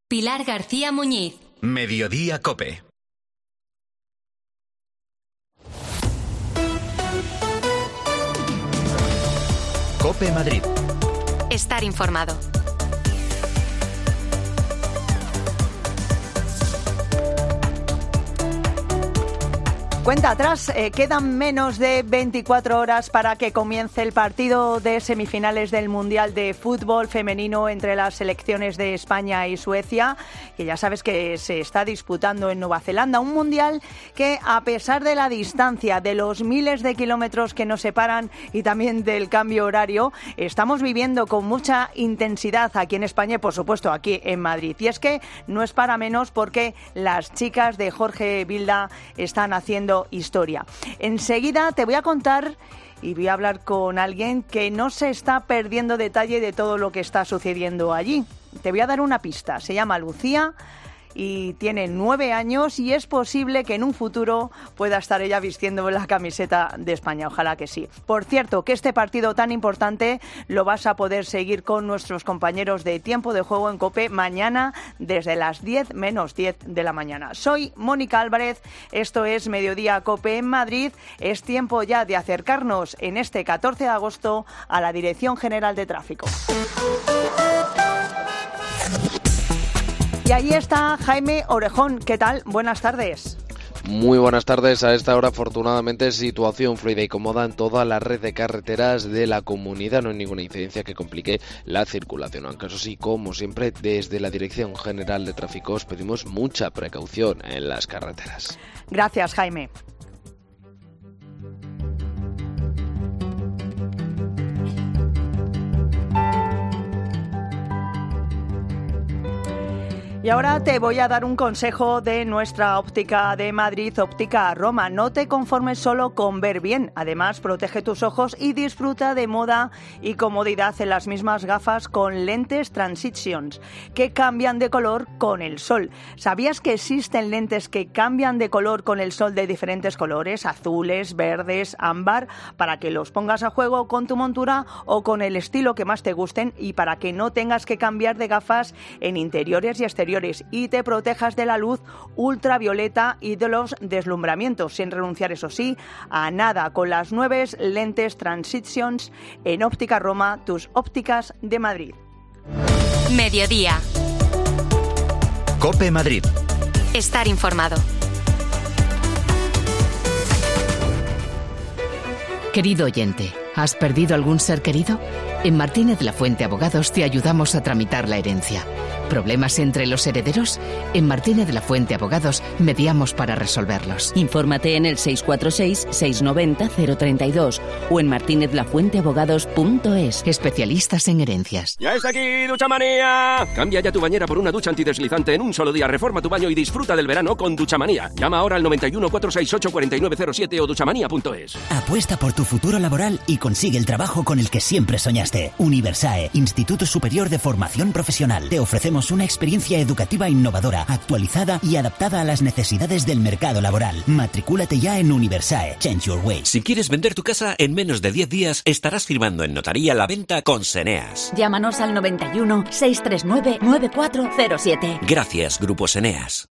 Pilar García Muñiz. Mediodía COPE. COPE Madrid. Estar informado. Cuenta atrás, quedan menos de 24 horas para que comience el partido de semifinales del Mundial de Fútbol Femenino entre las selecciones de España y Suecia, que ya sabes que se está disputando en Nueva Zelanda. Un Mundial que, a pesar de la distancia, de los miles de kilómetros que nos separan y también del cambio horario, estamos viviendo con mucha intensidad aquí en España y, por supuesto, aquí en Madrid. Y es que no es para menos porque las chicas de Jorge Vilda están haciendo historia. Enseguida te voy a contar y voy a hablar con alguien que no se está perdiendo detalle de todo lo que está sucediendo allí. Te voy a dar una pista. Se llama Lucía y tiene 9 años y es posible que en un futuro pueda estar ella vistiendo la camiseta de España. Ojalá que sí. Por cierto, que este partido tan importante lo vas a poder seguir con nuestros compañeros de Tiempo de Juego en COPE mañana desde las 10 menos 10 de la mañana. Soy Mónica Álvarez, esto es Mediodía COPE en Madrid. Es tiempo ya de acercarnos en este 14 de agosto a la Dirección General de Tráfico. Y ahí está Jaime Orejón. ¿Qué tal? Buenas tardes. Muy buenas tardes. A esta hora, afortunadamente, situación fluida y cómoda en toda la red de carreteras de la comunidad. No hay ninguna incidencia que complique la circulación. Aunque eso sí, como siempre, desde la Dirección General de Tráfico os pedimos mucha precaución en las carreteras. Gracias, Jaime. Y ahora te voy a dar un consejo de nuestra óptica de Madrid, Óptica Roma. No te conformes solo con ver bien. Además, protege tus ojos y disfruta de moda y comodidad en las mismas gafas con lentes Transitions, que cambian de color con el sol. ¿Sabías que existen lentes que cambian de color con el sol de diferentes colores? Azules, verdes, ámbar, para que los pongas a juego con tu montura o con el estilo que más te gusten y para que no tengas que cambiar de gafas en interiores y exteriores y te protejas de la luz ultravioleta y de los deslumbramientos, sin renunciar, eso sí, a nada, con las nuevas lentes Transitions en Óptica Roma, tus ópticas de Madrid. Mediodía. COPE Madrid. Estar informado. Querido oyente, ¿has perdido algún ser querido? En Martínez Lafuente Abogados te ayudamos a tramitar la herencia. ¿Problemas entre los herederos? En Martínez Lafuente Abogados mediamos para resolverlos. Infórmate en el 646-690-032 o en martinezlafuenteabogados.es. Especialistas en herencias. ¡Ya está aquí, Duchamanía! Cambia ya tu bañera por una ducha antideslizante en un solo día. Reforma tu baño y disfruta del verano con Duchamanía. Llama ahora al 91 468 4907 o duchamanía.es. Apuesta por tu futuro laboral y consigue el trabajo con el que siempre soñaste. Universae, Instituto Superior de Formación Profesional. Te ofrecemos una experiencia educativa innovadora, actualizada y adaptada a las necesidades del mercado laboral. Matricúlate ya en Universae. Change your way. Si quieres vender tu casa en menos de 10 días, estarás firmando en notaría la venta con Seneas. Llámanos al 91 639 9407. Gracias, Grupo Seneas.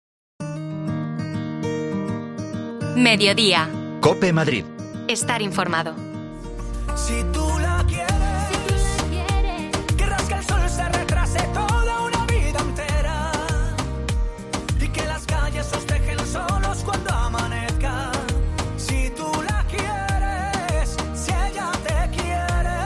Mediodía. COPE Madrid. Estar informado. Si tú la quieres, querrás que el sol se retrase toda una vida entera y que las calles os dejen solos cuando amanezca. Si tú la quieres, si ella te quiere.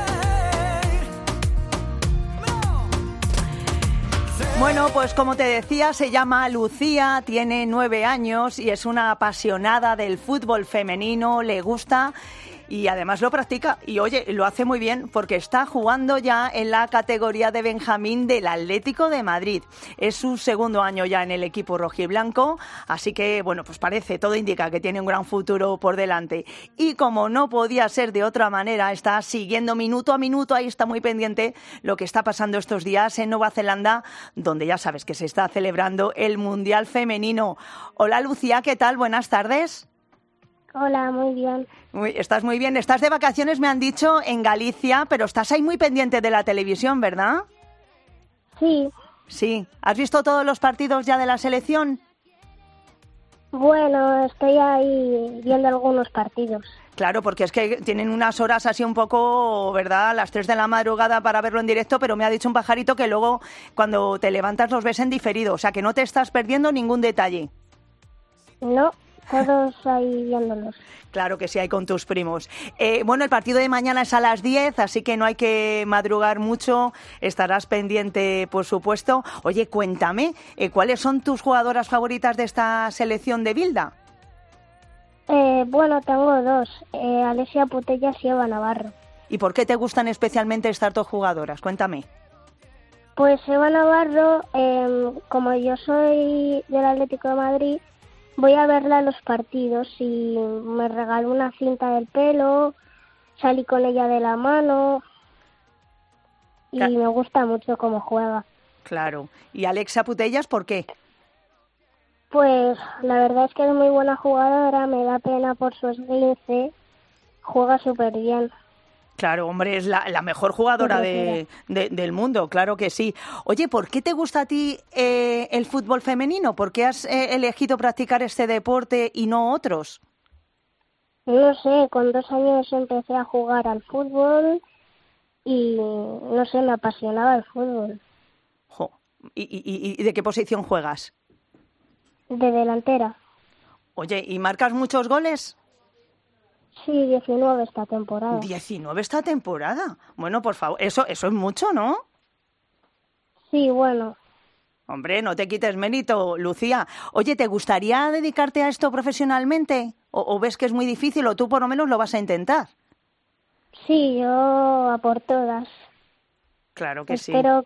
No. Bueno, pues como te decía, se llama Lucía, tiene 9 años y es una apasionada del fútbol femenino, le gusta y además lo practica. Y oye, lo hace muy bien porque está jugando ya en la categoría de Benjamín del Atlético de Madrid. Es su segundo año ya en el equipo rojiblanco, así que bueno, pues parece, todo indica que tiene un gran futuro por delante. Y como no podía ser de otra manera, está siguiendo minuto a minuto, ahí está muy pendiente lo que está pasando estos días en Nueva Zelanda, donde ya sabes que se está celebrando el Mundial Femenino. Hola Lucía, ¿qué tal? Buenas tardes. Hola, muy bien. Estás muy bien. Estás de vacaciones, me han dicho, en Galicia, pero estás ahí muy pendiente de la televisión, ¿verdad? Sí. Sí. ¿Has visto todos los partidos ya de la selección? Bueno, estoy ahí viendo algunos partidos. Claro, porque es que tienen unas horas así un poco, ¿verdad?, a las 3 de la madrugada para verlo en directo, pero me ha dicho un pajarito que luego cuando te levantas los ves en diferido, o sea que no te estás perdiendo ningún detalle. No, todos ahí viéndolos. Claro que sí, hay con tus primos. Bueno, el partido de mañana es a las 10, así que no hay que madrugar mucho, estarás pendiente, por supuesto. Oye, cuéntame, ¿cuáles son tus jugadoras favoritas de esta selección de Bilda? Bueno, tengo dos, Alessia Putellas y Eva Navarro. ¿Y por qué te gustan especialmente estas dos jugadoras? Cuéntame. Pues Eva Navarro, como yo soy del Atlético de Madrid, voy a verla en los partidos y me regaló una cinta del pelo, salí con ella de la mano y me gusta mucho cómo juega. Claro. ¿Y Alessia Putellas por qué? Pues la verdad es que es muy buena jugadora, me da pena por su esguince, juega súper bien. Claro, hombre, es la mejor jugadora del mundo, claro que sí. Oye, ¿por qué te gusta a ti el fútbol femenino? ¿Por qué has elegido practicar este deporte y no otros? No sé, con 2 años empecé a jugar al fútbol y, no sé, me apasionaba el fútbol. Jo. ¿Y de qué posición juegas? De delantera. Oye, ¿y marcas muchos goles? Sí, 19 esta temporada. 19 esta temporada. Bueno, por favor, eso es mucho, ¿no? Sí, bueno. Hombre, no te quites mérito, Lucía. Oye, ¿te gustaría dedicarte a esto profesionalmente? ¿O ves que es muy difícil o tú por lo menos lo vas a intentar? Sí, yo a por todas. Claro que sí. Espero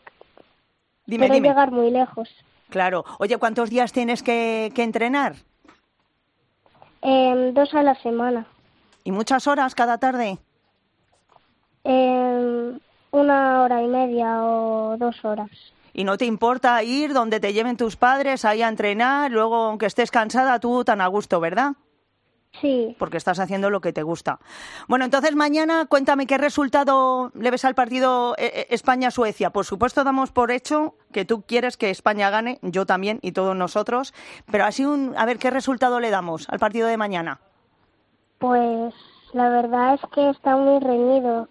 llegar muy lejos. Claro. Oye, ¿cuántos días tienes que entrenar? 2 a la semana. ¿Y muchas horas cada tarde? 1 hora y media o 2 horas. ¿Y no te importa ir donde te lleven tus padres ahí a entrenar, luego aunque estés cansada, tú tan a gusto, ¿verdad? Sí. Porque estás haciendo lo que te gusta. Bueno, entonces mañana cuéntame qué resultado le ves al partido España-Suecia. Por supuesto damos por hecho que tú quieres que España gane, yo también y todos nosotros, pero así a ver qué resultado le damos al partido de mañana. Pues la verdad es que está muy reñido.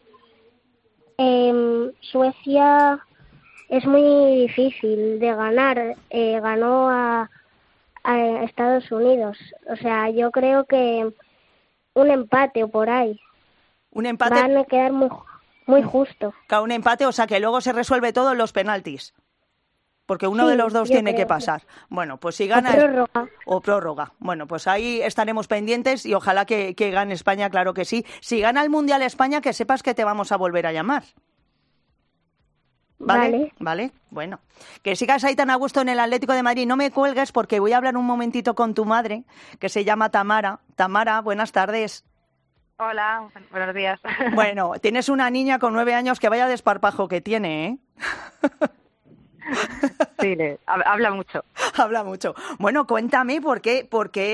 Suecia es muy difícil de ganar. Ganó a Estados Unidos. O sea, yo creo que un empate o por ahí. Un empate. Van a quedar muy justo. Claro, un empate, o sea que luego se resuelve todo en los penaltis. Porque uno de los dos tiene que pasar. Bueno, pues si gana... O prórroga. Bueno, pues ahí estaremos pendientes y ojalá que gane España, claro que sí. Si gana el Mundial España, que sepas que te vamos a volver a llamar. ¿Vale? Bueno, que sigas ahí tan a gusto en el Atlético de Madrid. No me cuelgues porque voy a hablar un momentito con tu madre, que se llama Tamara. Tamara, buenas tardes. Hola, buenos días. Bueno, tienes una niña con 9 años que vaya desparpajo que tiene, ¿eh? Sí, habla mucho. Habla mucho. Bueno, cuéntame por qué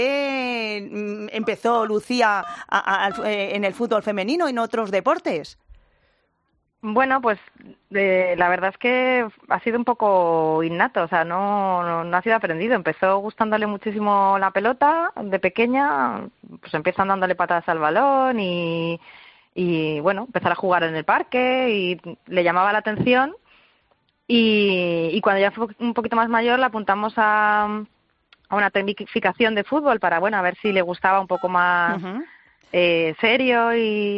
empezó Lucía en el fútbol femenino y en otros deportes. Bueno, pues la verdad es que ha sido un poco innato, o sea, no ha sido aprendido. Empezó gustándole muchísimo la pelota de pequeña, pues empiezan dándole patadas al balón y bueno, empezar a jugar en el parque y le llamaba la atención. Y cuando ya fue un poquito más mayor la apuntamos a una tecnificación de fútbol para, bueno, a ver si le gustaba un poco más serio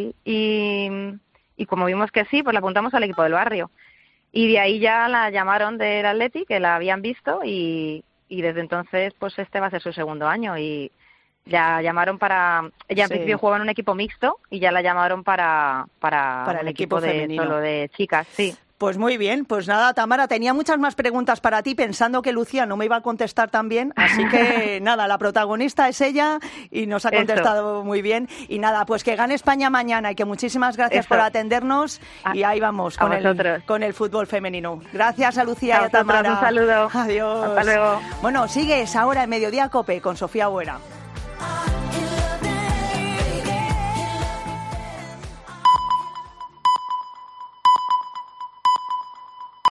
y como vimos que sí, pues la apuntamos al equipo del barrio. Y de ahí ya la llamaron del Atleti, que la habían visto y desde entonces pues este va a ser su 2º año y ya llamaron ella en principio jugaba en un equipo mixto y ya la llamaron para el equipo femenino. Solo de chicas, sí. Pues muy bien, pues nada, Tamara, tenía muchas más preguntas para ti pensando que Lucía no me iba a contestar tan bien, así que nada, la protagonista es ella y nos ha contestado muy bien. Y nada, pues que gane España mañana y que muchísimas gracias por atendernos y ahí vamos con el fútbol femenino. Gracias a Lucía y a Tamara. Un saludo. Adiós. Hasta luego. Bueno, sigues ahora en Mediodía COPE con Sofía Buera.